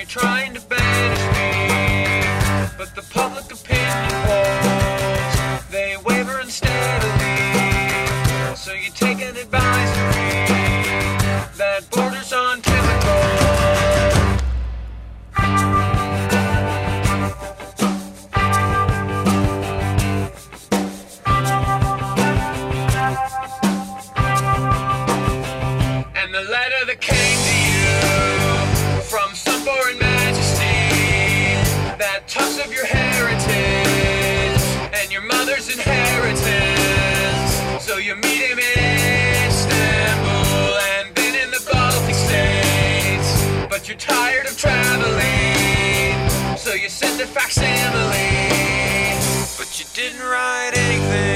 you're trying to banish me. But the public opinion polls, they waver unsteadily. So you take an advisory that borders on typical. And the letter that came to you from some foreign majesty that talks of your heritage and your mother's inheritance. So you meet him in Istanbul and then in the Baltic states. But you're tired of traveling, so you send a facsimile. But you didn't write anything.